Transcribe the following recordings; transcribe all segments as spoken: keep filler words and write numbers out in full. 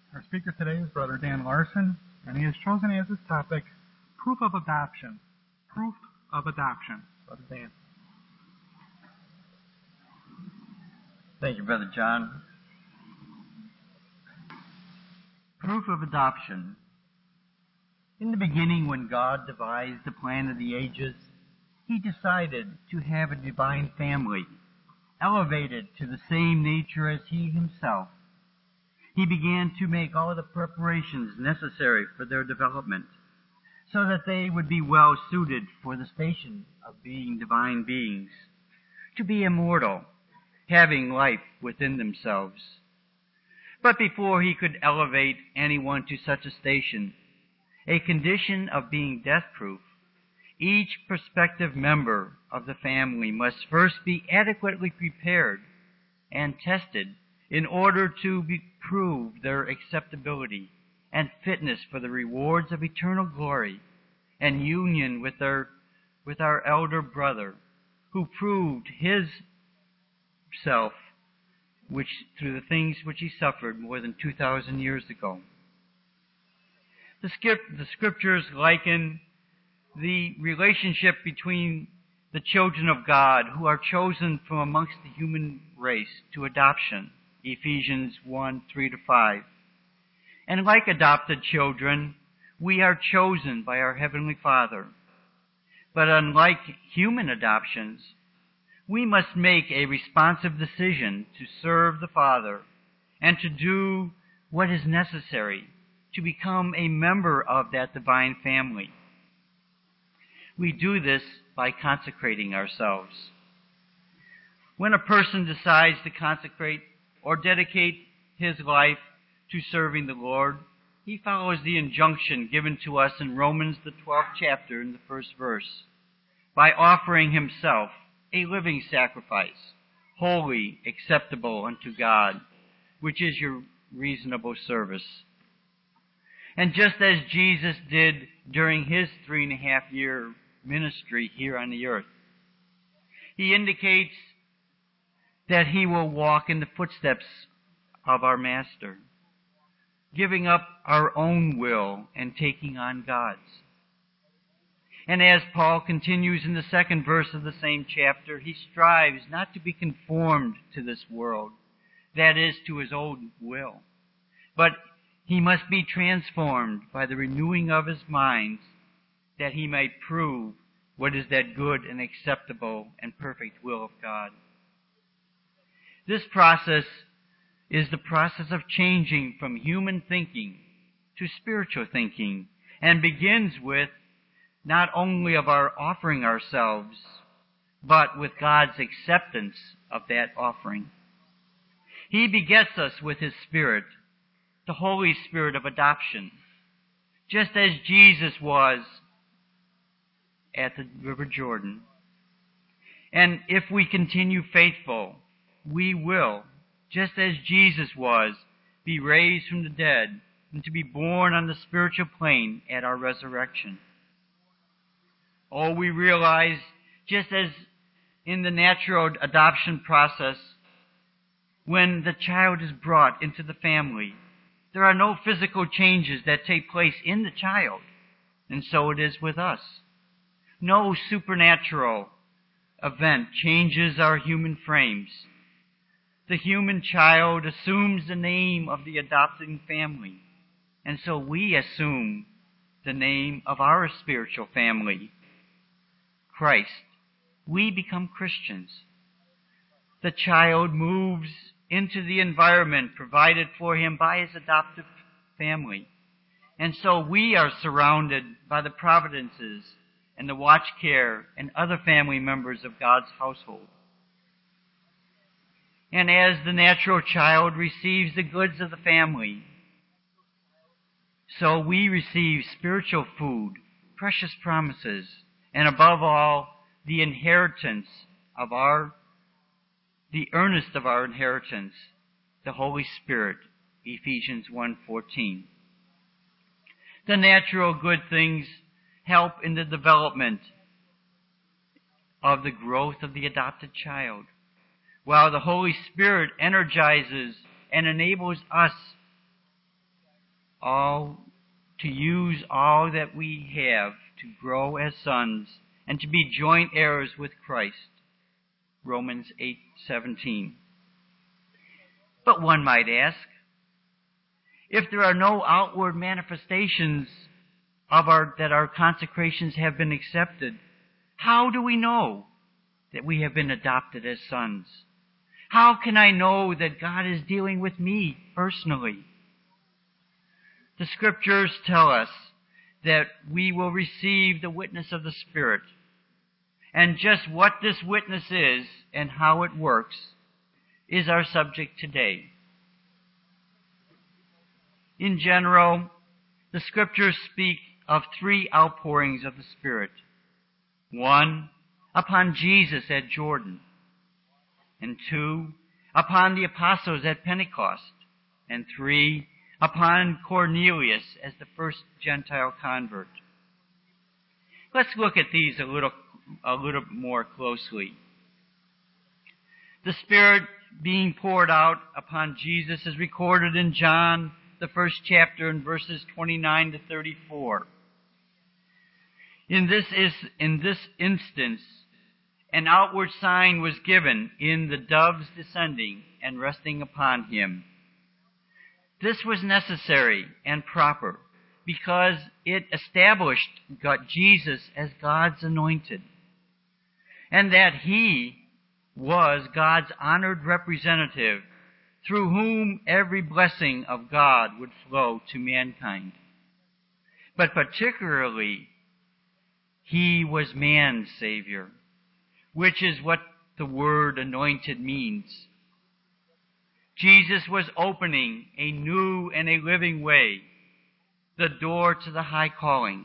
Our speaker today is Brother Dan Larson, and he has chosen as his topic, Proof of Adoption. Proof of Adoption. Brother Dan. Thank you, Brother John. Proof of adoption. In the beginning, when God devised the plan of the ages, He decided to have a divine family, elevated to the same nature as He Himself. He began to make all the preparations necessary for their development, so that they would be well suited for the station of being divine beings, to be immortal, having life within themselves. But before He could elevate anyone to such a station, a condition of being death-proof, each prospective member of the family must first be adequately prepared and tested in order to be, prove their acceptability and fitness for the rewards of eternal glory and union with our, with our elder brother, who proved his self which through the things which he suffered more than two thousand years ago. The, script, the scriptures liken the relationship between the children of God who are chosen from amongst the human race to adoption, Ephesians one, three to five. And like adopted children, we are chosen by our Heavenly Father. But unlike human adoptions, we must make a responsive decision to serve the Father and to do what is necessary to become a member of that divine family. We do this by consecrating ourselves. When a person decides to consecrate or dedicate his life to serving the Lord, he follows the injunction given to us in Romans, the twelfth chapter, in the first verse, by offering himself a living sacrifice, holy, acceptable unto God, which is your reasonable service. And just as Jesus did during his three and a half year ministry here on the earth, he indicates that he will walk in the footsteps of our Master, giving up our own will and taking on God's. And as Paul continues in the second verse of the same chapter, he strives not to be conformed to this world, that is, to his own will, but he must be transformed by the renewing of his mind, that he might prove what is that good and acceptable and perfect will of God. This process is the process of changing from human thinking to spiritual thinking, and begins with not only of our offering ourselves, but with God's acceptance of that offering. He begets us with His Spirit, the Holy Spirit of adoption, just as Jesus was at the River Jordan. And if we continue faithful, we will, just as Jesus was, be raised from the dead and to be born on the spiritual plane at our resurrection. Oh, we realize, just as in the natural adoption process, when the child is brought into the family, there are no physical changes that take place in the child, and so it is with us. No supernatural event changes our human frames. The human child assumes the name of the adopting family, and so we assume the name of our spiritual family, Christ. We become Christians. The child moves into the environment provided for him by his adoptive family. And so we are surrounded by the providences and the watch care and other family members of God's household. And as the natural child receives the goods of the family, so we receive spiritual food, precious promises, and above all, the inheritance of our, the earnest of our inheritance, the Holy Spirit, Ephesians one fourteen. The natural good things help in the development of the growth of the adopted child, while the Holy Spirit energizes and enables us all to use all that we have to grow as sons and to be joint heirs with Christ. Romans eight seventeen. But one might ask, if there are no outward manifestations of our that our consecrations have been accepted, how do we know that we have been adopted as sons? How can I know that God is dealing with me personally? The Scriptures tell us that we will receive the witness of the Spirit. And just what this witness is and how it works is our subject today. In general, the Scriptures speak of three outpourings of the Spirit. One, upon Jesus at Jordan. And two, upon the apostles at Pentecost. And three, upon Cornelius as the first Gentile convert. Let's look at these a little, a little more closely. The Spirit being poured out upon Jesus is recorded in John, the first chapter, in verses twenty-nine to thirty-four. In this is in this instance, an outward sign was given in the doves descending and resting upon him. This was necessary and proper because it established God, Jesus as God's anointed, and that he was God's honored representative through whom every blessing of God would flow to mankind. But particularly, he was man's Savior, which is what the word anointed means. Jesus was opening a new and a living way, the door to the high calling.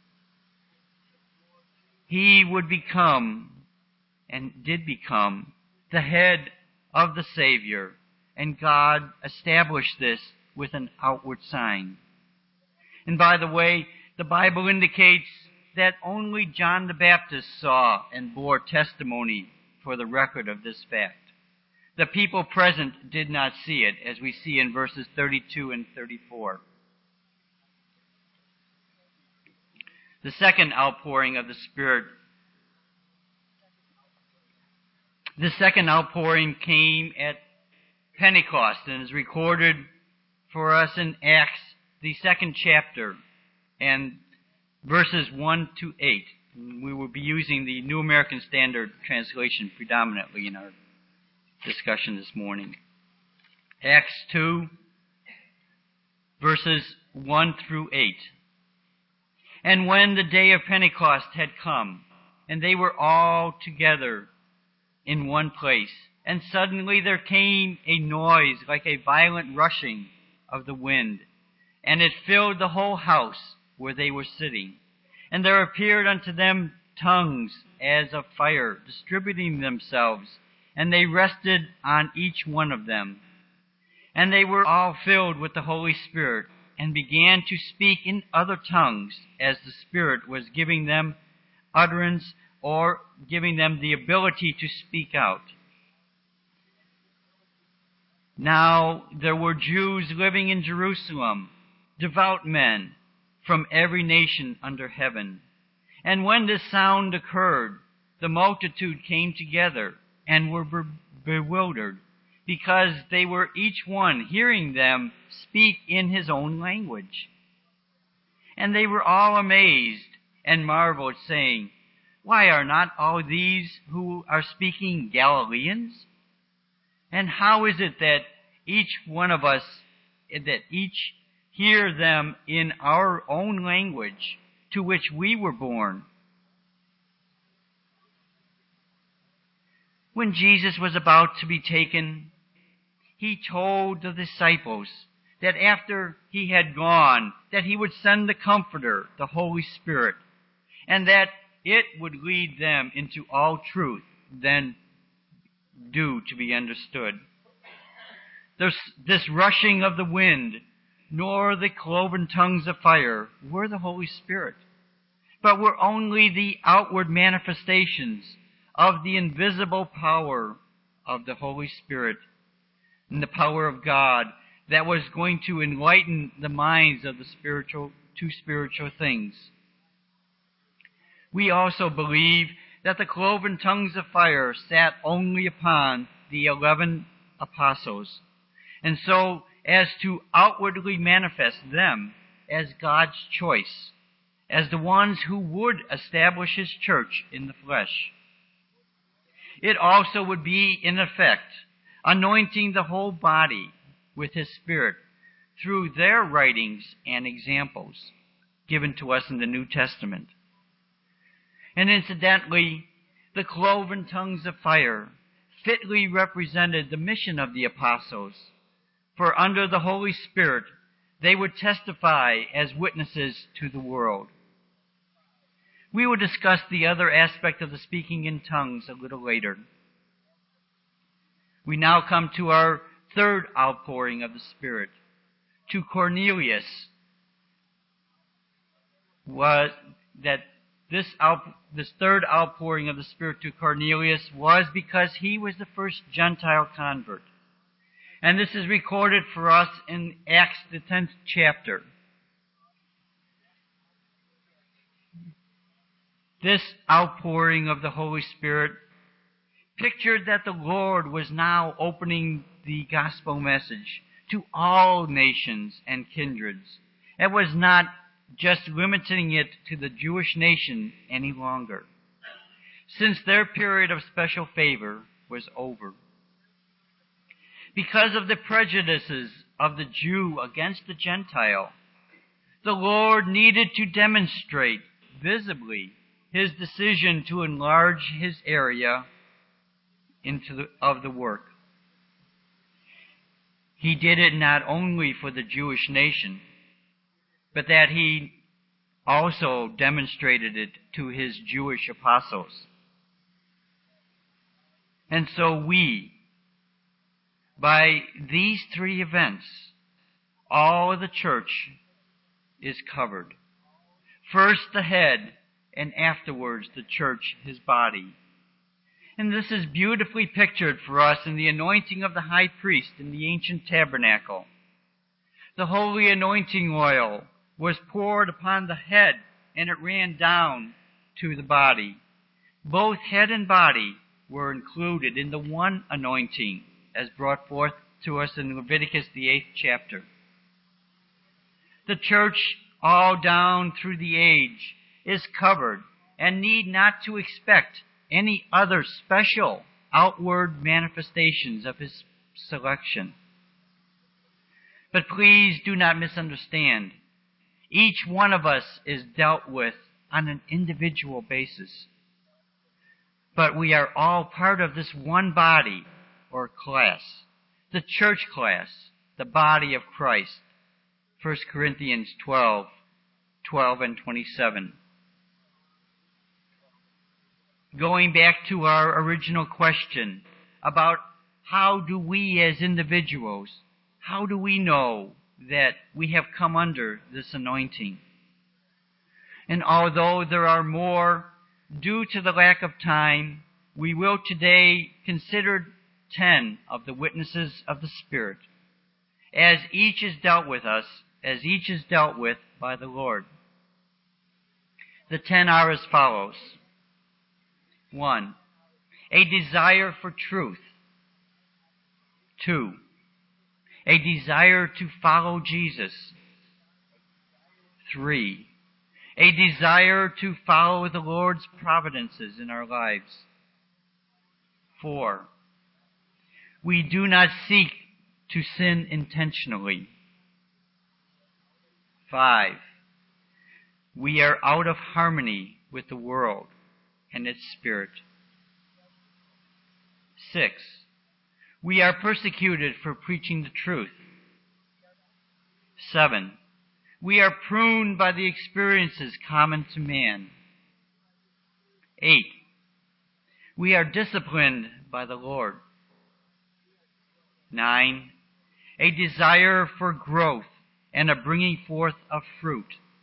He would become, and did become, the head of the Savior, and God established this with an outward sign. And by the way, the Bible indicates that only John the Baptist saw and bore testimony for the record of this fact. The people present did not see it, as we see in verses thirty-two and thirty-four. The second outpouring of the Spirit. The second outpouring came at Pentecost and is recorded for us in Acts, the second chapter, and verses one to eight. We will be using the New American Standard Translation predominantly in our discussion this morning. Acts two, verses one through eight. And when the day of Pentecost had come, and they were all together in one place, and suddenly there came a noise like a violent rushing of the wind, and it filled the whole house where they were sitting. And there appeared unto them tongues as of fire, distributing themselves, and they rested on each one of them. And they were all filled with the Holy Spirit, and began to speak in other tongues, as the Spirit was giving them utterance, or giving them the ability to speak out. Now there were Jews living in Jerusalem, devout men from every nation under heaven. And when this sound occurred, the multitude came together and were be- bewildered, because they were each one hearing them speak in his own language. And they were all amazed and marveled, saying, Why are not all these who are speaking Galileans? And how is it that each one of us, that each hear them in our own language to which we were born? When Jesus was about to be taken, he told the disciples that after he had gone, that he would send the Comforter, the Holy Spirit, and that it would lead them into all truth, then due to be understood. This, this rushing of the wind, nor the cloven tongues of fire were the Holy Spirit, but were only the outward manifestations of the invisible power of the Holy Spirit, and the power of God that was going to enlighten the minds of the spiritual to spiritual things. We also believe that the cloven tongues of fire sat only upon the eleven apostles, and so as to outwardly manifest them as God's choice, as the ones who would establish His church in the flesh. It also would be, in effect, anointing the whole body with His Spirit through their writings and examples given to us in the New Testament. And incidentally, the cloven tongues of fire fitly represented the mission of the apostles, for under the Holy Spirit they would testify as witnesses to the world. We will discuss the other aspect of the speaking in tongues a little later. We now come to our third outpouring of the Spirit. To Cornelius, was that this out, this third outpouring of the Spirit to Cornelius was because he was the first Gentile convert. And this is recorded for us in Acts, the tenth chapter. This outpouring of the Holy Spirit pictured that the Lord was now opening the gospel message to all nations and kindreds. It was not just limiting it to the Jewish nation any longer, since their period of special favor was over. Because of the prejudices of the Jew against the Gentile, the Lord needed to demonstrate visibly His decision to enlarge His area into the, of the work. He did it not only for the Jewish nation, but that He also demonstrated it to His Jewish apostles. And so we, by these three events, all of the church is covered. First the head, and afterwards the church, His body. And this is beautifully pictured for us in the anointing of the high priest in the ancient tabernacle. The holy anointing oil was poured upon the head, and it ran down to the body. Both head and body were included in the one anointing, as brought forth to us in Leviticus, the eighth chapter. The church, all down through the age, is covered and need not to expect any other special outward manifestations of His selection. But please do not misunderstand. Each one of us is dealt with on an individual basis. But we are all part of this one body or class, the church class, the body of Christ. First Corinthians twelve, twelve and twenty-seven. Going back to our original question about how do we as individuals, how do we know that we have come under this anointing? And although there are more, due to the lack of time, we will today consider ten of the witnesses of the Spirit, as each is dealt with us, as each is dealt with by the Lord. The ten are as follows. One, a desire for truth. Two, a desire to follow Jesus. Three, a desire to follow the Lord's providences in our lives. Four, we do not seek to sin intentionally. Five, we are out of harmony with the world and its spirit. Six, we are persecuted for preaching the truth. Seven, we are pruned by the experiences common to man. Eight, we are disciplined by the Lord. Nine, a desire for growth and a bringing forth of fruit.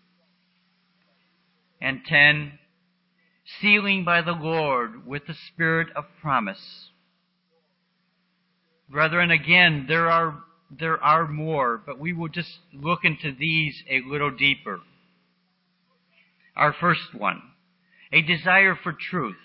And ten, sealing by the Lord with the spirit of promise. Brethren, again, there are there are more, but we will just look into these a little deeper. Our first one, a desire for truth.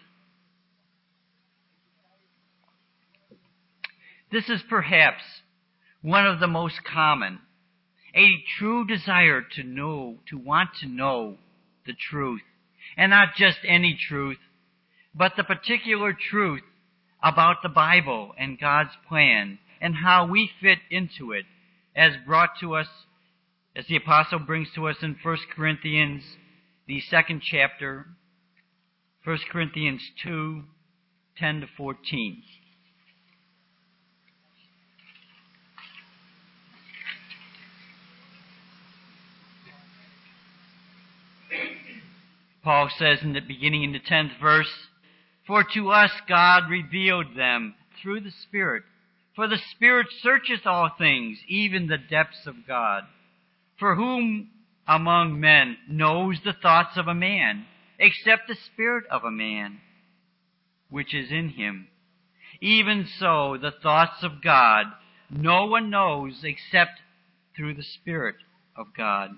This is perhaps one of the most common, a true desire to know, to want to know the truth, and not just any truth, but the particular truth about the Bible and God's plan and how we fit into it, as brought to us, as the apostle brings to us in First Corinthians, the second chapter, First Corinthians two, ten to fourteen. Paul says in the beginning in the tenth verse, "For to us God revealed them through the Spirit. For the Spirit searcheth all things, even the depths of God. For whom among men knows the thoughts of a man, except the spirit of a man, which is in him? Even so, the thoughts of God no one knows except through the Spirit of God.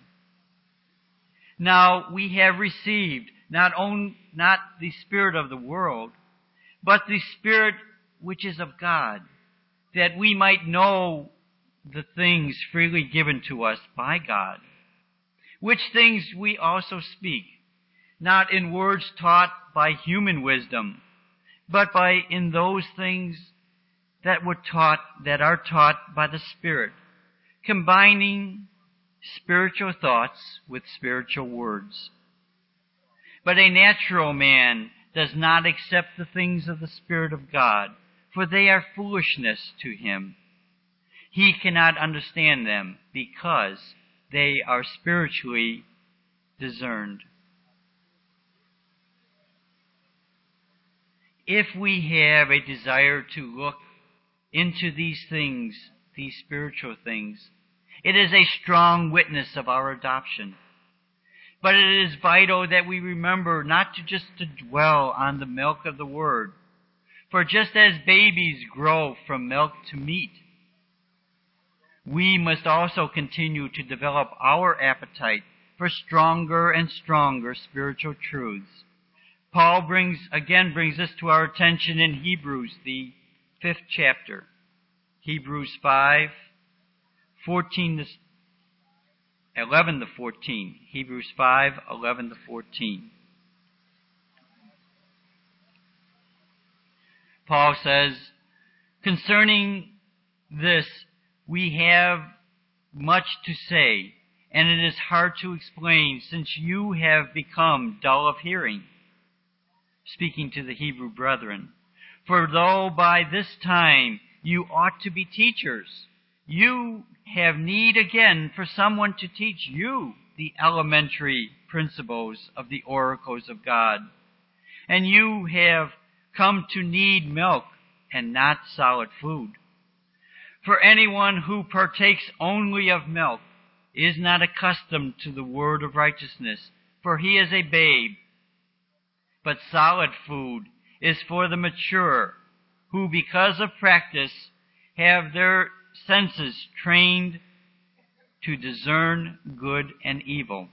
Now we have received not only not the spirit of the world, but the Spirit which is of God, that we might know the things freely given to us by God, which things we also speak, not in words taught by human wisdom, but by in those things that were taught, that are taught by the Spirit, combining spiritual thoughts with spiritual words. But a natural man does not accept the things of the Spirit of God, for they are foolishness to him. He cannot understand them, because they are spiritually discerned." If we have a desire to look into these things, these spiritual things, it is a strong witness of our adoption. But it is vital that we remember not to just to dwell on the milk of the Word. For just as babies grow from milk to meat, we must also continue to develop our appetite for stronger and stronger spiritual truths. Paul brings, again brings this to our attention in Hebrews, the fifth chapter. Hebrews five, fourteen to eleven to fourteen. Hebrews five, eleven to fourteen. Paul says, "Concerning this, we have much to say, and it is hard to explain, since you have become dull of hearing." Speaking to the Hebrew brethren. "For though by this time you ought to be teachers, you have need again for someone to teach you the elementary principles of the oracles of God. And you have come to need milk and not solid food. For anyone who partakes only of milk is not accustomed to the word of righteousness, for he is a babe. But solid food is for the mature, who because of practice have their senses trained to discern good and evil."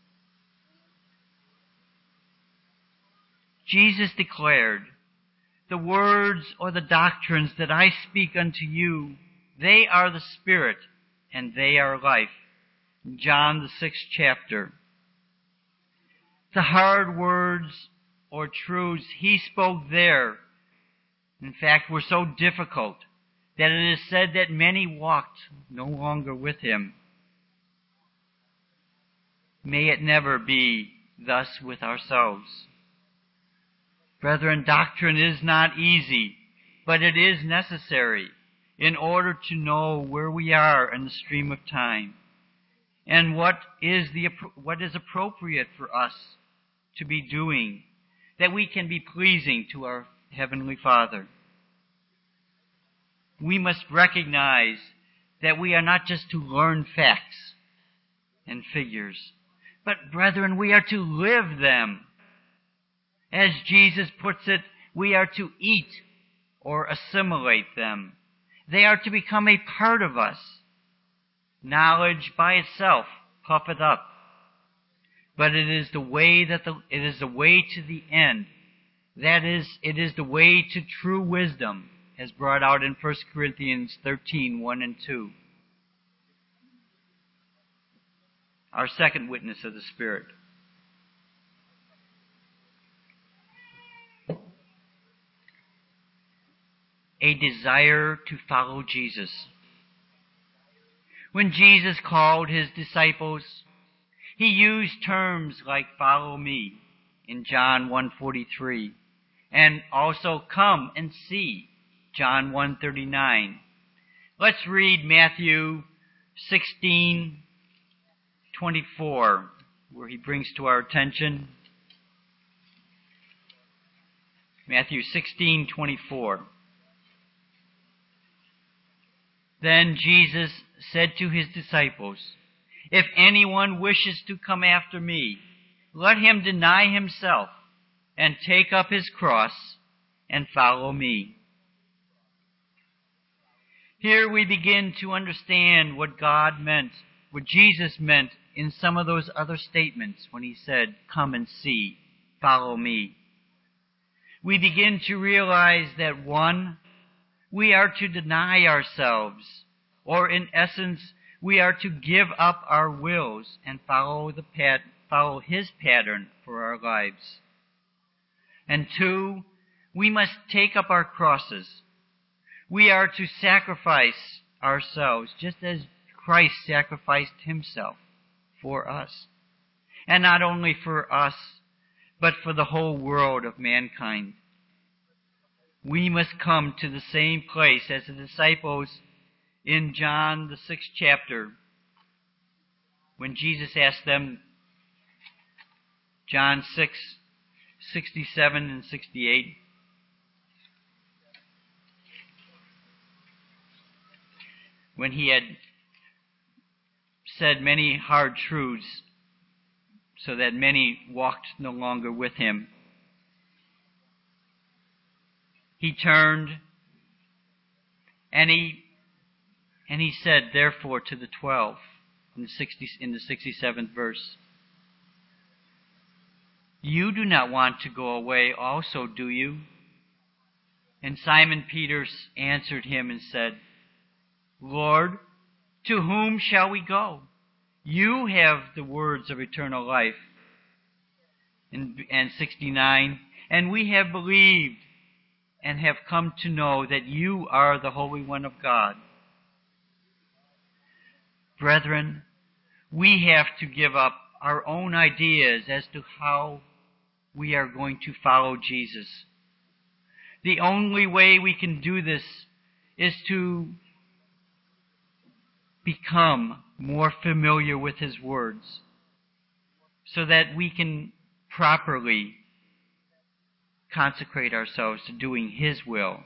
Jesus declared, "The words or the doctrines that I speak unto you, they are the Spirit, and they are life." John the sixth chapter. The hard words or truths he spoke there, in fact, were so difficult that it is said that many walked no longer with him. May it never be thus with ourselves. Brethren, doctrine is not easy, but it is necessary in order to know where we are in the stream of time and what is the what is appropriate for us to be doing, that we can be pleasing to our Heavenly Father. We must recognize that we are not just to learn facts and figures, but, brethren, we are to live them. As Jesus puts it, we are to eat or assimilate them. They are to become a part of us. Knowledge by itself puffeth up, but it is the way that the it is the way to the end. That is, it is the way to true wisdom, as brought out in First Corinthians thirteen, one and two. Our second witness of the Spirit. A desire to follow Jesus. When Jesus called his disciples, he used terms like follow me in John one forty-three, and also come and see, John one thirty-nine. Let's read Matthew sixteen twenty-four, where he brings to our attention. Matthew sixteen twenty-four. Then Jesus said to his disciples, if anyone wishes to come after me, let him deny himself and take up his cross and follow me. Here we begin to understand what God meant, what Jesus meant in some of those other statements when he said, come and see, follow me. We begin to realize that, one, we are to deny ourselves, or in essence, we are to give up our wills and follow the pat- follow his pattern for our lives. And two, we must take up our crosses. We are to sacrifice ourselves, just as Christ sacrificed himself for us. And not only for us, but for the whole world of mankind. We must come to the same place as the disciples in John, the sixth chapter, when Jesus asked them, John six, sixty-seven and sixty-eight, when he had said many hard truths so that many walked no longer with him, he turned and he and he said, therefore, to the twelve, in the sixty in the sixty-seventh verse, you do not want to go away also, do you? And Simon Peter answered him and said, Lord, to whom shall we go? You have the words of eternal life. And, and sixty-nine, and we have believed and have come to know that you are the Holy One of God. Brethren, we have to give up our own ideas as to how we are going to follow Jesus. The only way we can do this is to become more familiar with his words so that we can properly consecrate ourselves to doing his will.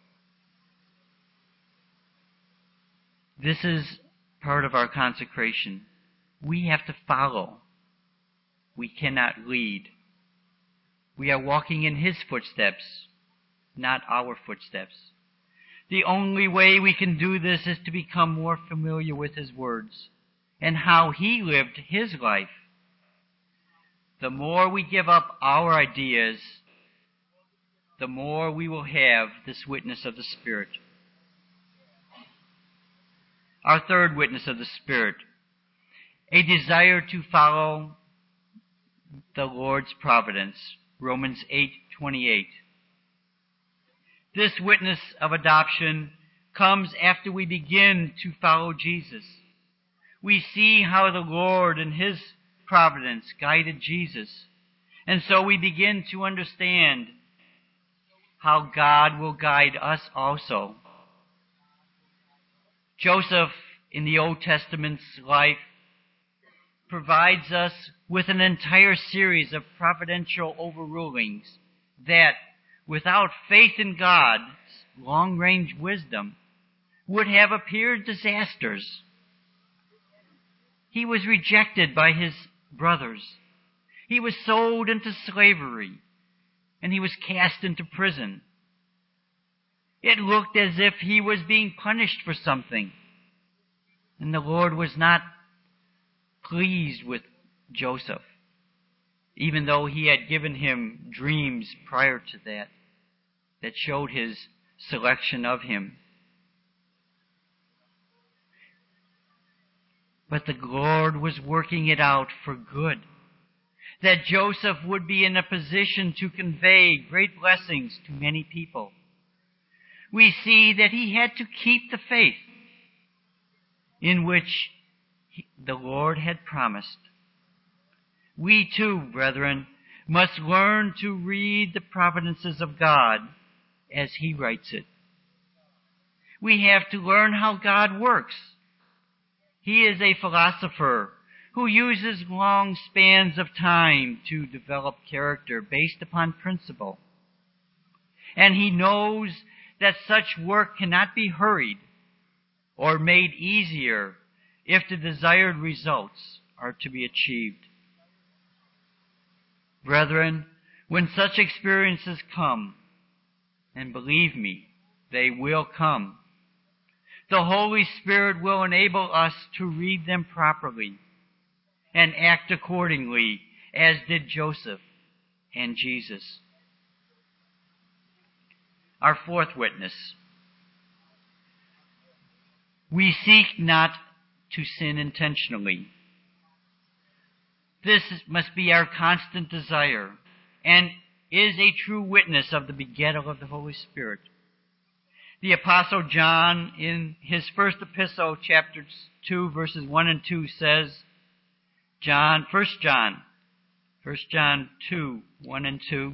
This is part of our consecration. We have to follow. We cannot lead. We are walking in his footsteps, not our footsteps. The only way we can do this is to become more familiar with his words and how he lived his life. The more we give up our ideas, the more we will have this witness of the Spirit. Our third witness of the Spirit, a desire to follow the Lord's providence, Romans eight twenty-eight. This witness of adoption comes after we begin to follow Jesus. We see how the Lord in his providence guided Jesus, and so we begin to understand how God will guide us also. Joseph, in the Old Testament's life, provides us with an entire series of providential overrulings that, without faith in God's long-range wisdom, would have appeared disasters. He was rejected by his brothers. He was sold into slavery, and he was cast into prison. It looked as if he was being punished for something. And the Lord was not pleased with Joseph, even though he had given him dreams prior to that that showed his selection of him. But the Lord was working it out for good, that Joseph would be in a position to convey great blessings to many people. We see that he had to keep the faith in which he, the Lord had promised. We too, brethren, must learn to read the providences of God as he writes it. We have to learn how God works. He is a philosopher who uses long spans of time to develop character based upon principle. And he knows that such work cannot be hurried or made easier if the desired results are to be achieved. Brethren, when such experiences come, and believe me, they will come, the Holy Spirit will enable us to read them properly and act accordingly, as did Joseph and Jesus. Our fourth witness. We seek not to sin intentionally. This must be our constant desire and is a true witness of the begettal of the Holy Spirit. The Apostle John, in his first epistle, chapter two, verses one and two, says, John, First John, First John two, one and two,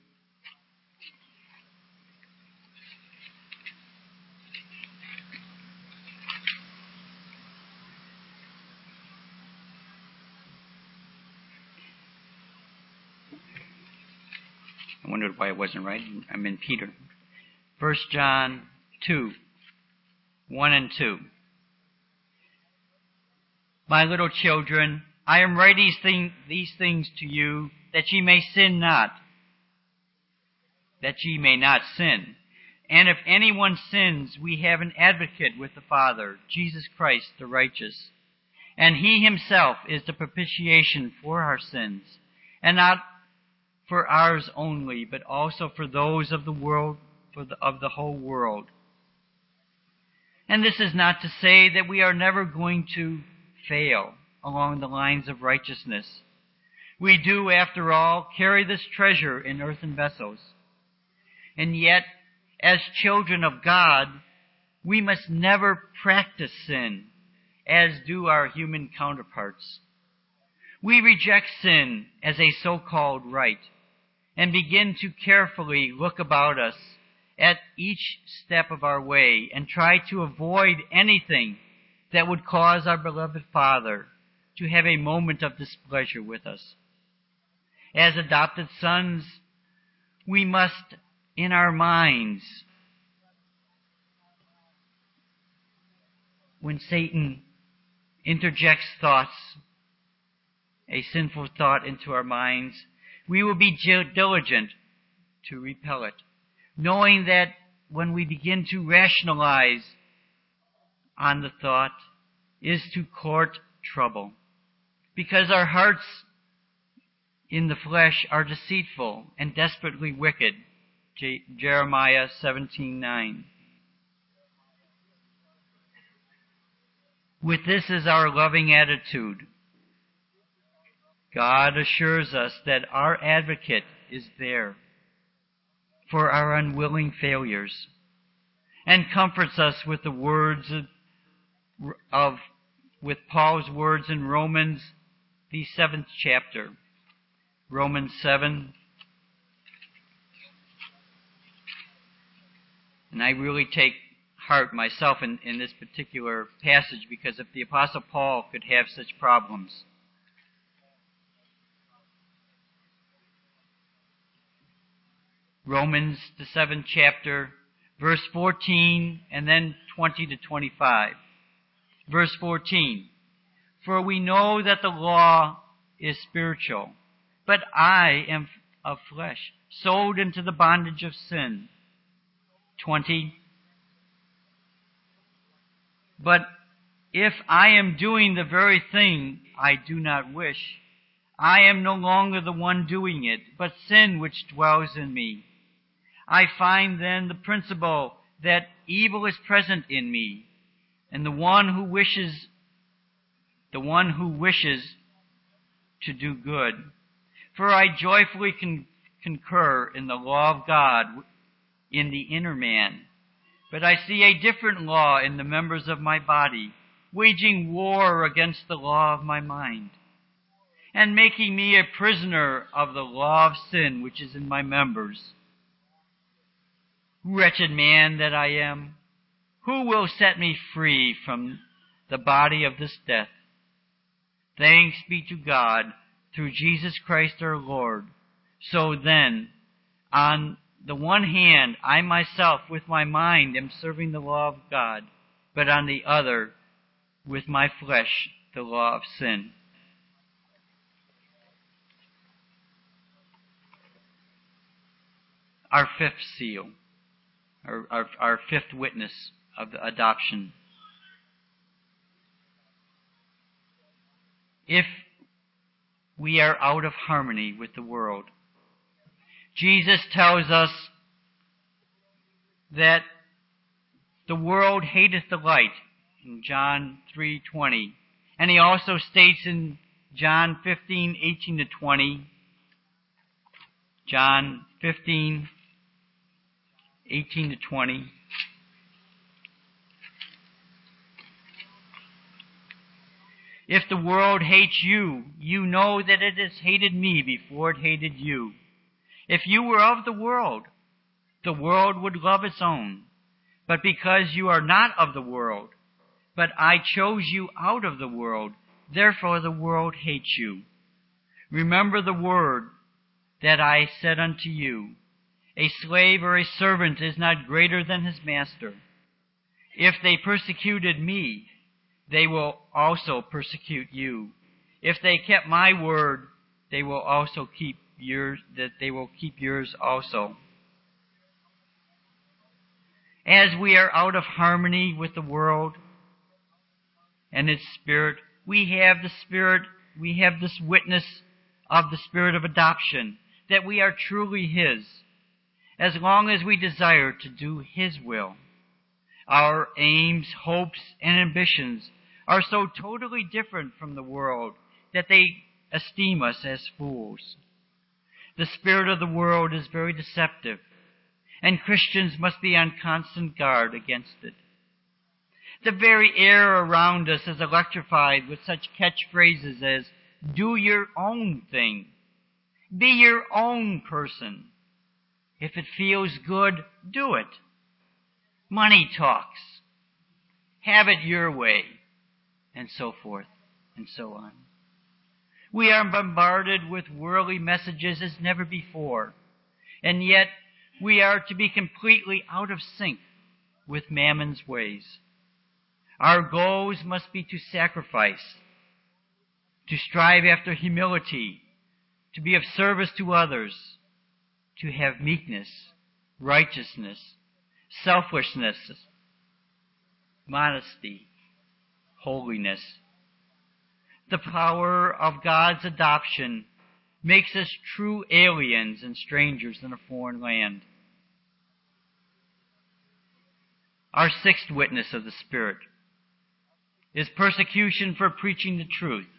I wondered why it wasn't right. I'm in Peter. First John two, one and two. My little children, I am writing these, these things to you, that ye may sin not, that ye may not sin. And if anyone sins, we have an advocate with the Father, Jesus Christ the righteous. And he himself is the propitiation for our sins, and not for ours only, but also for those of the world, for the, of the whole world. And this is not to say that we are never going to fail along the lines of righteousness. We do, after all, carry this treasure in earthen vessels. And yet, as children of God, we must never practice sin, as do our human counterparts. We reject sin as a so-called right, and begin to carefully look about us at each step of our way and try to avoid anything that would cause our beloved Father to have a moment of displeasure with us. As adopted sons, we must, in our minds, when Satan interjects thoughts, a sinful thought into our minds, we will be diligent to repel it, knowing that when we begin to rationalize on the thought is to court trouble, because our hearts in the flesh are deceitful and desperately wicked. J- Jeremiah seventeen nine. With this as our loving attitude, God assures us that our advocate is there for our unwilling failures, and comforts us with the words of, of with Paul's words in Romans, the seventh chapter, Romans seven. And I really take heart myself in, in this particular passage, because if the Apostle Paul could have such problems, Romans, the seventh chapter, verse fourteen, and then twenty to twenty-five. Verse fourteen, for we know that the law is spiritual, but I am of flesh, sold into the bondage of sin. twenty, but if I am doing the very thing I do not wish, I am no longer the one doing it, but sin which dwells in me. I find then the principle that evil is present in me, and the one who wishes, the one who wishes to do good. For I joyfully con- concur in the law of God in the inner man. But I see a different law in the members of my body, waging war against the law of my mind, and making me a prisoner of the law of sin which is in my members. Wretched man that I am, who will set me free from the body of this death? Thanks be to God through Jesus Christ our Lord. So then, on the one hand, I myself with my mind am serving the law of God, but on the other, with my flesh, the law of sin. Our fifth seal, our, our, our fifth witness of the adoption. If we are out of harmony with the world, Jesus tells us that the world hateth the light in John three twenty. And he also states in John fifteen eighteen to twenty, John fifteen eighteen to twenty, if the world hates you, you know that it has hated me before it hated you. If you were of the world, the world would love its own. But because you are not of the world, but I chose you out of the world, therefore the world hates you. Remember the word that I said unto you, a slave or a servant is not greater than his master. If they persecuted me, they will also persecute you. If they kept my word, they will also keep yours, that they will keep yours also. As we are out of harmony with the world and its spirit, we have the spirit, we have this witness of the spirit of adoption, that we are truly His, as long as we desire to do His will. Our aims, hopes, and ambitions are so totally different from the world that they esteem us as fools. The spirit of the world is very deceptive, and Christians must be on constant guard against it. The very air around us is electrified with such catchphrases as, do your own thing, be your own person. If it feels good, do it. Money talks. Have it your way. And so forth and so on. We are bombarded with worldly messages as never before, and yet we are to be completely out of sync with Mammon's ways. Our goals must be to sacrifice, to strive after humility, to be of service to others, to have meekness, righteousness, selflessness, modesty, holiness. The power of God's adoption makes us true aliens and strangers in a foreign land. Our sixth witness of the Spirit is persecution for preaching the truth.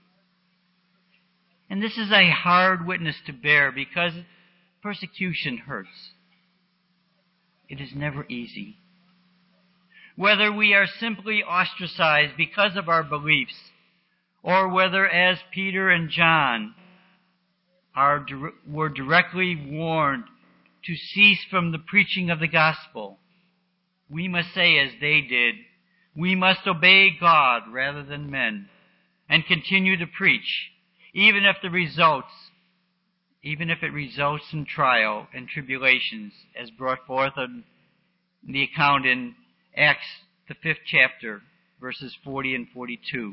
And this is a hard witness to bear because persecution hurts. It is never easy. Whether we are simply ostracized because of our beliefs, or whether, as Peter and John are, were directly warned to cease from the preaching of the gospel, we must say as they did, we must obey God rather than men, and continue to preach, even if the results, even if it results in trial and tribulations, as brought forth in the account in Acts, the fifth chapter, verses forty and forty-two.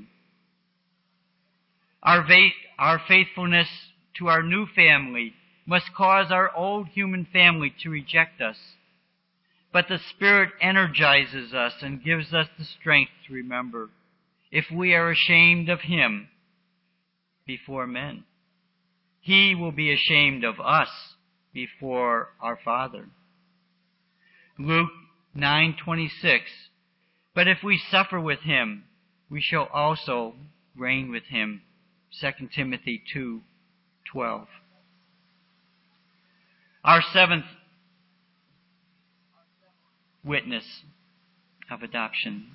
Our, va- our faithfulness to our new family must cause our old human family to reject us. But the Spirit energizes us and gives us the strength to remember if we are ashamed of him before men. He will be ashamed of us before our Father. Luke nine twenty-six. But if we suffer with him, we shall also reign with him. Second Timothy two twelve. Our seventh witness of adoption.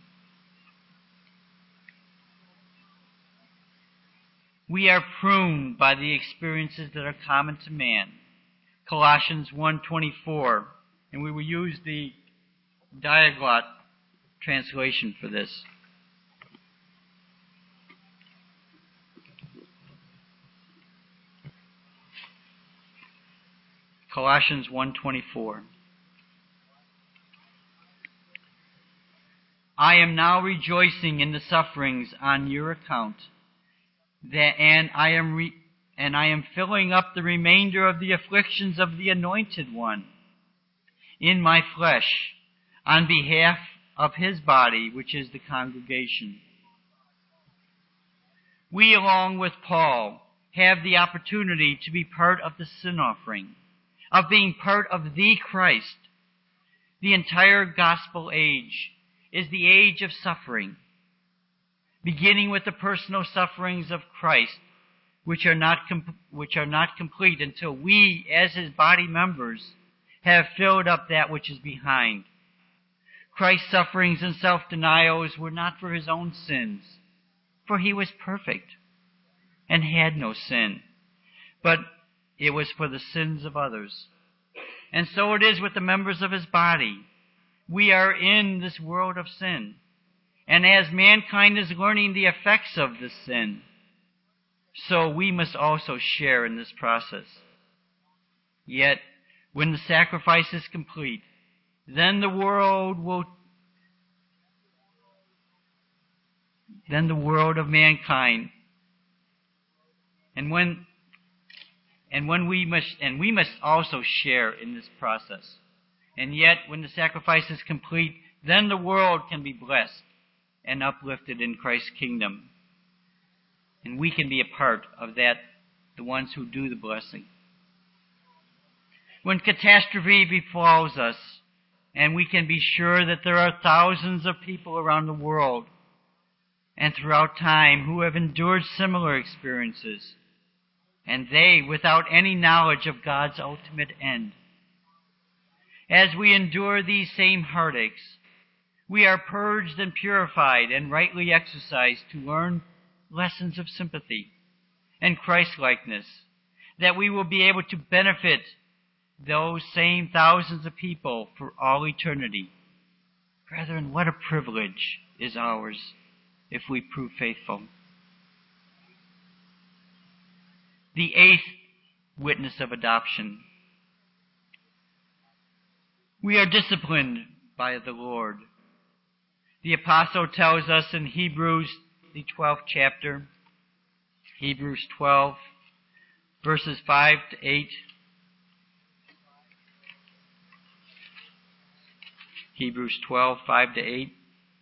We are pruned by the experiences that are common to man. Colossians one twenty-four, and we will use the Diaglott translation for this. Colossians one twenty-four. I am now rejoicing in the sufferings on your account, that and I am re, and I am filling up the remainder of the afflictions of the Anointed One in my flesh, on behalf of his body, which is the congregation. We, along with Paul, have the opportunity to be part of the sin offering, of being part of the Christ. The entire gospel age is the age of suffering, beginning with the personal sufferings of Christ, which are not com- which are not complete until we, as his body members, have filled up that which is behind. Christ's sufferings and self-denials were not for his own sins, for he was perfect and had no sin, but it was for the sins of others. And so it is with the members of his body. We are in this world of sin, and as mankind is learning the effects of this sin, so we must also share in this process. Yet, when the sacrifice is complete, then the world will, then the world of mankind, and when, and when we must, and we must also share in this process. And yet, when the sacrifice is complete, then the world can be blessed and uplifted in Christ's kingdom. And we can be a part of that, the ones who do the blessing. When catastrophe befalls us, and we can be sure that there are thousands of people around the world and throughout time who have endured similar experiences, and they without any knowledge of God's ultimate end. As we endure these same heartaches, we are purged and purified and rightly exercised to learn lessons of sympathy and Christ-likeness, that we will be able to benefit those same thousands of people for all eternity. Brethren, what a privilege is ours if we prove faithful. The eighth witness of adoption. We are disciplined by the Lord. The apostle tells us in Hebrews, the twelfth chapter, Hebrews twelve, verses five to eight. Hebrews twelve, five to eight.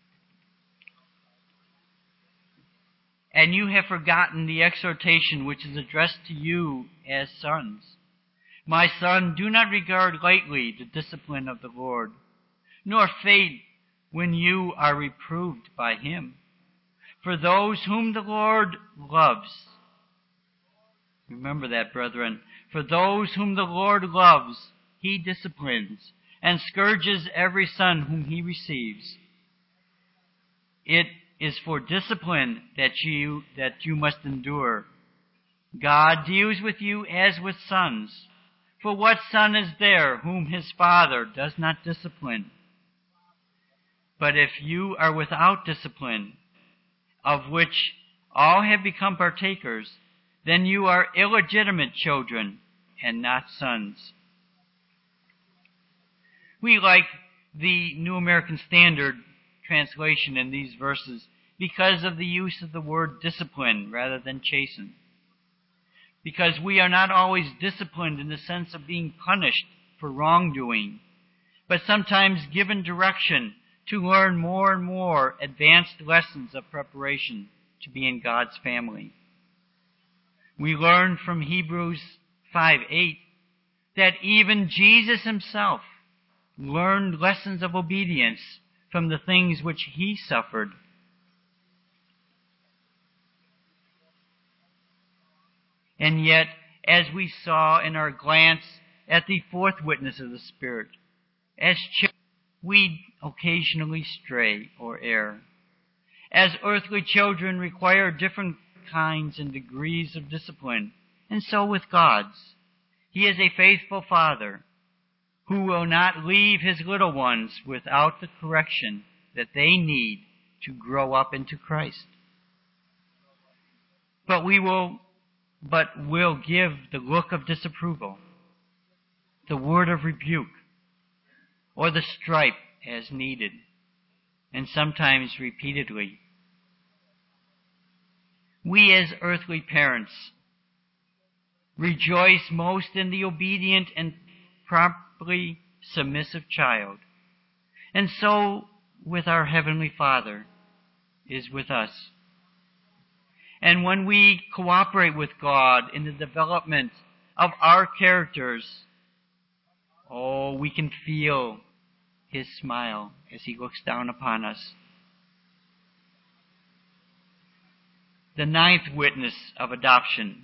And you have forgotten the exhortation which is addressed to you as sons. My son, do not regard lightly the discipline of the Lord, nor faint when you are reproved by him. For those whom the Lord loves, remember that, brethren, for those whom the Lord loves, he disciplines and scourges every son whom he receives. It is for discipline that you that you must endure. God deals with you as with sons. For what son is there whom his father does not discipline? But if you are without discipline, of which all have become partakers, then you are illegitimate children and not sons. We like the New American Standard translation in these verses because of the use of the word discipline rather than chasten. Because we are not always disciplined in the sense of being punished for wrongdoing, but sometimes given direction to learn more and more advanced lessons of preparation to be in God's family. We learn from Hebrews five eight that even Jesus himself learned lessons of obedience from the things which he suffered. And yet, as we saw in our glance at the fourth witness of the Spirit, as children, we occasionally stray or err. As earthly children require different kinds and degrees of discipline, and so with God's. He is a faithful Father who will not leave his little ones without the correction that they need to grow up into Christ. But we will, but will give the look of disapproval, the word of rebuke, or the stripe as needed, and sometimes repeatedly. We as earthly parents rejoice most in the obedient and promptly submissive child. And so with our Heavenly Father is with us. And when we cooperate with God in the development of our characters, oh, we can feel his smile as he looks down upon us. The ninth witness of adoption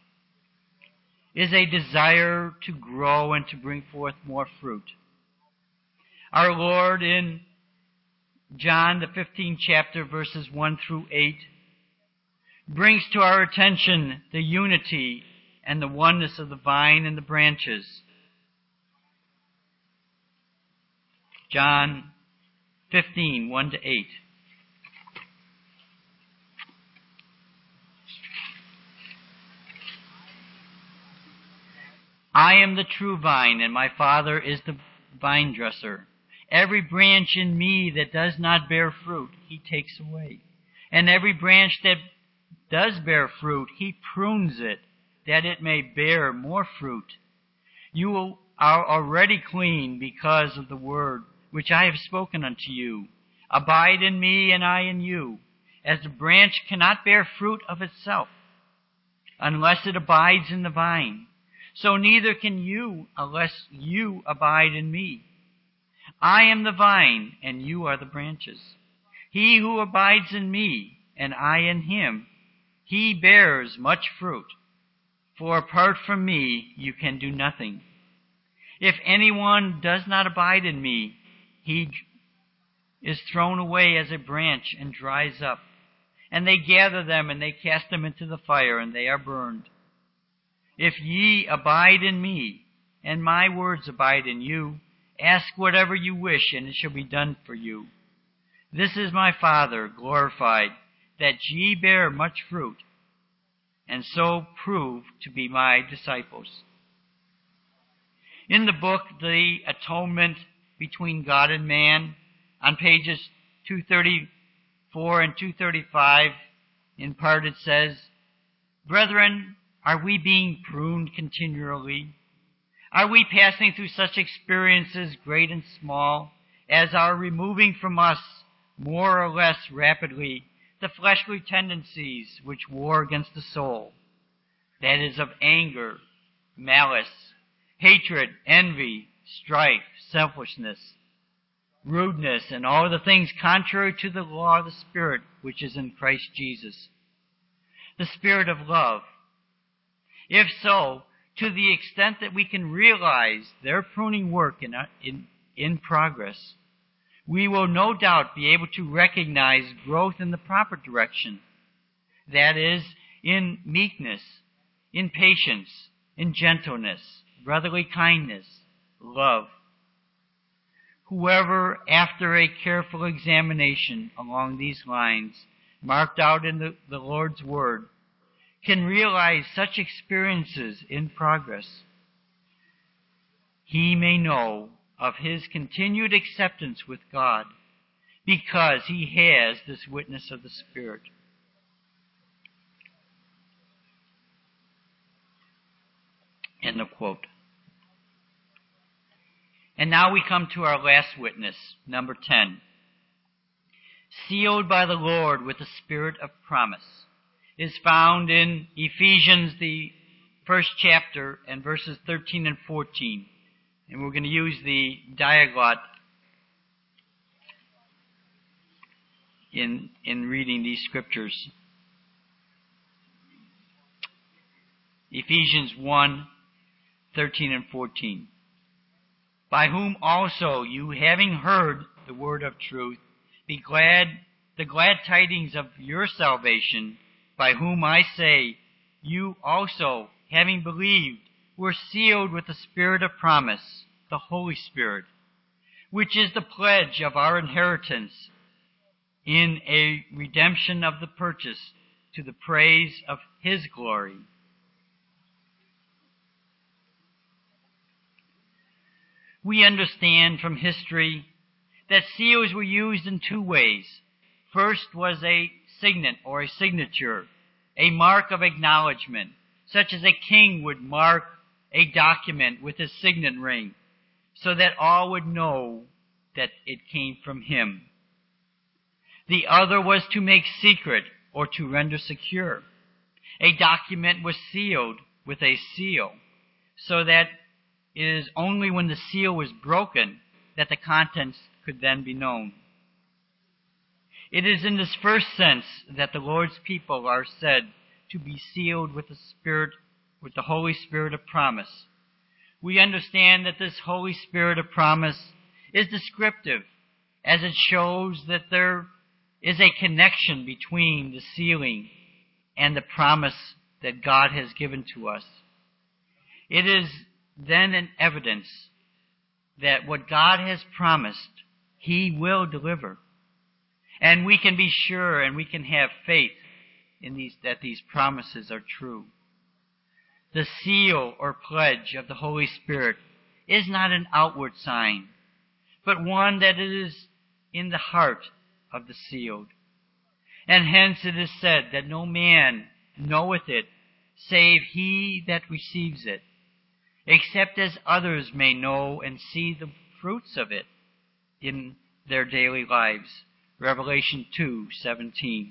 is a desire to grow and to bring forth more fruit. Our Lord in John, the fifteenth chapter, verses one through eight, brings to our attention the unity and the oneness of the vine and the branches. John fifteen, one to eight. I am the true vine, and my Father is the vine dresser. Every branch in me that does not bear fruit, he takes away. And every branch that does bear fruit, he prunes it, that it may bear more fruit. You are already clean because of the word which I have spoken unto you. Abide in me, and I in you. As the branch cannot bear fruit of itself, unless it abides in the vine, so neither can you unless you abide in me. I am the vine, and you are the branches. He who abides in me, and I in him, he bears much fruit. For apart from me, you can do nothing. If anyone does not abide in me, he is thrown away as a branch and dries up. And they gather them, and they cast them into the fire, and they are burned. If ye abide in me, and my words abide in you, ask whatever you wish, and it shall be done for you. This is my Father glorified, that ye bear much fruit, and so prove to be my disciples. In the book, The Atonement Between God and Man, on pages two thirty-four and two thirty-five, in part it says, Brethren, are we being pruned continually? Are we passing through such experiences, great and small, as are removing from us, more or less rapidly, the fleshly tendencies which war against the soul, that is, of anger, malice, hatred, envy, strife, selfishness, rudeness, and all the things contrary to the law of the Spirit which is in Christ Jesus, the Spirit of love? If so, to the extent that we can realize their pruning work in, in, in progress, we will no doubt be able to recognize growth in the proper direction. That is, in meekness, in patience, in gentleness, brotherly kindness, love. Whoever, after a careful examination along these lines, marked out in the, the Lord's Word, can realize such experiences in progress, he may know of his continued acceptance with God because he has this witness of the Spirit. End of quote. And now we come to our last witness, number ten, sealed by the Lord with the Spirit of promise, is found in Ephesians, the first chapter, and verses thirteen and fourteen. And we're going to use the diaglot in, in reading these scriptures. Ephesians one, thirteen and fourteen. By whom also you, having heard the word of truth, be glad, the glad tidings of your salvation, by whom I say, you also, having believed, were sealed with the Spirit of promise, the Holy Spirit, which is the pledge of our inheritance in a redemption of the purchase, to the praise of His glory. We understand from history that seals were used in two ways. First was a signet or a signature, a mark of acknowledgement, such as a king would mark a document with his signet ring, so that all would know that it came from him. The other was to make secret or to render secure. A document was sealed with a seal, so that it is only when the seal was broken that the contents could then be known. It is in this first sense that the Lord's people are said to be sealed with the Spirit, with the Holy Spirit of promise. We understand that this Holy Spirit of promise is descriptive, as it shows that there is a connection between the sealing and the promise that God has given to us. It is then an evidence that what God has promised, He will deliver. And we can be sure and we can have faith in these, that these promises are true. The seal or pledge of the Holy Spirit is not an outward sign, but one that is in the heart of the sealed. And hence it is said that no man knoweth it, save he that receives it, except as others may know and see the fruits of it in their daily lives. Revelation two seventeen.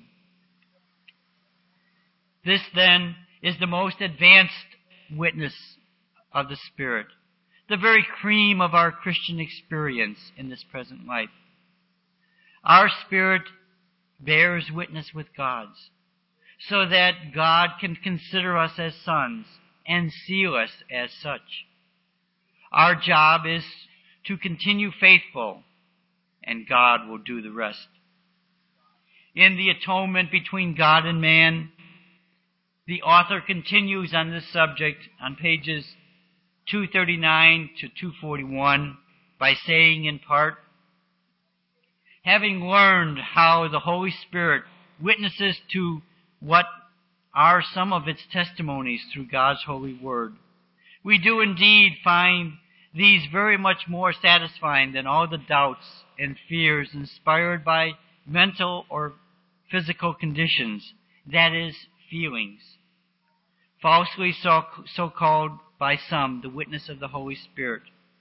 This then is the most advanced witness of the Spirit, the very cream of our Christian experience in this present life. Our spirit bears witness with God's, so that God can consider us as sons and seal us as such. Our job is to continue faithful, and God will do the rest. In the atonement between God and man, the author continues on this subject on pages two thirty-nine to two forty-one by saying in part, having learned how the Holy Spirit witnesses to what are some of its testimonies through God's holy word, we do indeed find these very much more satisfying than all the doubts and fears inspired by mental or physical conditions, that is, feelings, falsely so, so called by some the witness of the Holy Spirit.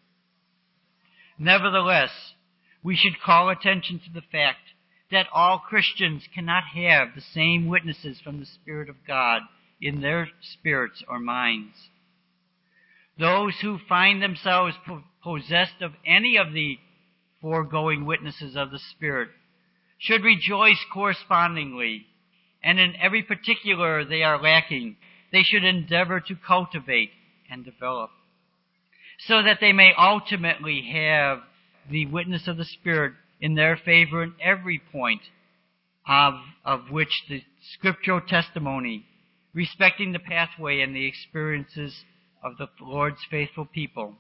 Nevertheless, we should call attention to the fact that all Christians cannot have the same witnesses from the Spirit of God in their spirits or minds. Those who find themselves possessed of any of the foregoing witnesses of the Spirit should rejoice correspondingly, and in every particular they are lacking, they should endeavor to cultivate and develop, so that they may ultimately have the witness of the Spirit in their favor in every point of, of which the scriptural testimony respecting the pathway and the experiences of the Lord's faithful people.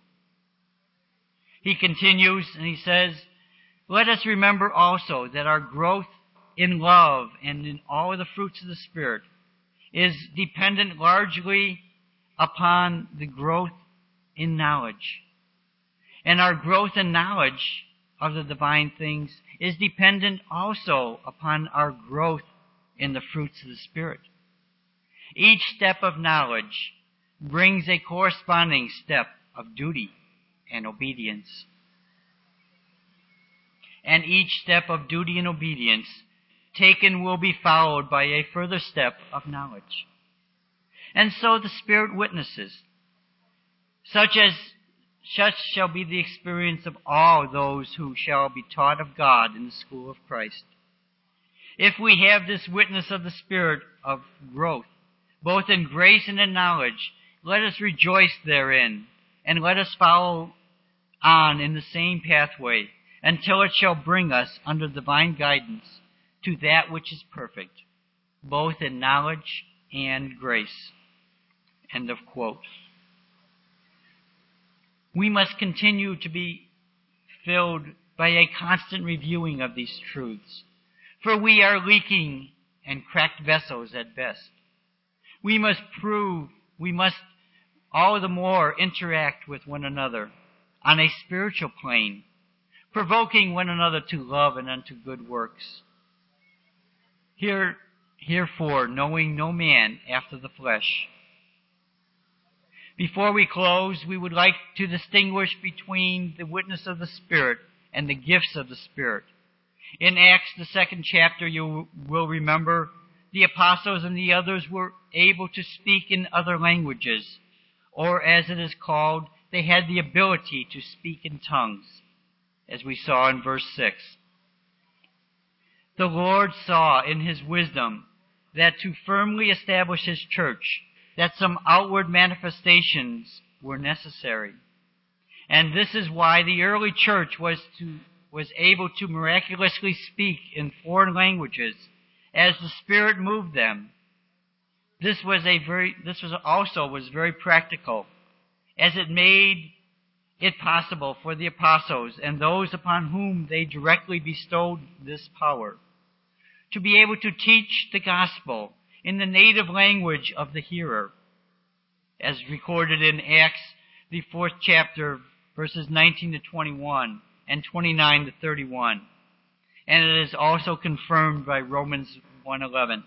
He continues and he says, let us remember also that our growth in love and in all the fruits of the Spirit is dependent largely upon the growth in knowledge. And our growth in knowledge of the divine things is dependent also upon our growth in the fruits of the Spirit. Each step of knowledge brings a corresponding step of duty and obedience. and each step of duty and obedience taken will be followed by a further step of knowledge. And so the Spirit witnesses, such as such shall be the experience of all those who shall be taught of God in the school of Christ. If we have this witness of the Spirit of growth, both in grace and in knowledge, let us rejoice therein, and let us follow on in the same pathway until it shall bring us under divine guidance to that which is perfect, both in knowledge and grace. End of quote. We must continue to be filled by a constant reviewing of these truths, for we are leaking and cracked vessels at best. We must prove, we must all the more interact with one another on a spiritual plane, provoking one another to love and unto good works. Here, herefore, knowing no man after the flesh. Before we close, we would like to distinguish between the witness of the Spirit and the gifts of the Spirit. In Acts, the second chapter, you will remember, the apostles and the others were able to speak in other languages, or as it is called, they had the ability to speak in tongues, as we saw in verse six. The Lord saw in His wisdom that to firmly establish His church, that some outward manifestations were necessary. And this is why the early church was to was able to miraculously speak in foreign languages as the Spirit moved them. This was a very this was also was very practical, as it made it possible for the apostles and those upon whom they directly bestowed this power to be able to teach the gospel in the native language of the hearer, as recorded in Acts, the fourth chapter, verses nineteen to twenty-one and twenty-nine to thirty-one. And it is also confirmed by Romans one eleven.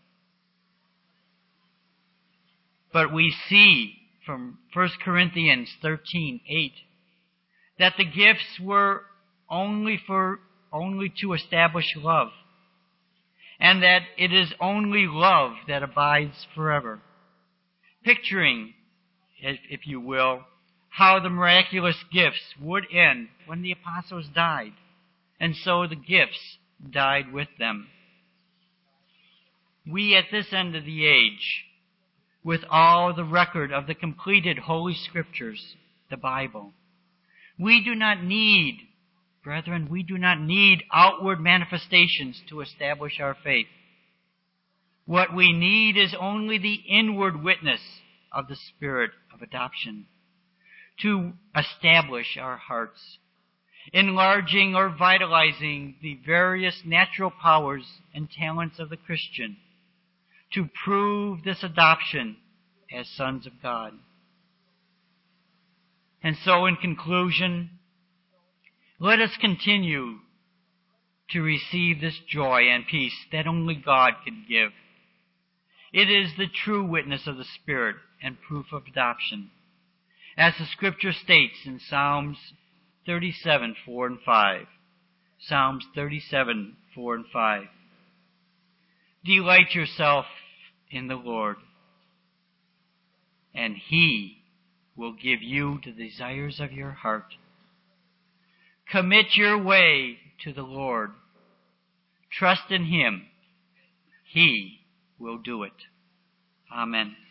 But we see from First Corinthians thirteen eight that the gifts were only for only to establish love, and that it is only love that abides forever. Picturing, if you will, how the miraculous gifts would end when the apostles died, and so the gifts died with them. We at this end of the age, with all the record of the completed Holy Scriptures, the Bible, we do not need, brethren, we do not need outward manifestations to establish our faith. What we need is only the inward witness of the Spirit of adoption to establish our hearts, enlarging or vitalizing the various natural powers and talents of the Christian to prove this adoption as sons of God. And so, in conclusion, let us continue to receive this joy and peace that only God can give. It is the true witness of the Spirit and proof of adoption, as the Scripture states in Psalms thirty-seven, four and five. Psalms thirty-seven, four and five. Delight yourself in the Lord, and He will give you the desires of your heart. Commit your way to the Lord. Trust in Him. He will do it. Amen.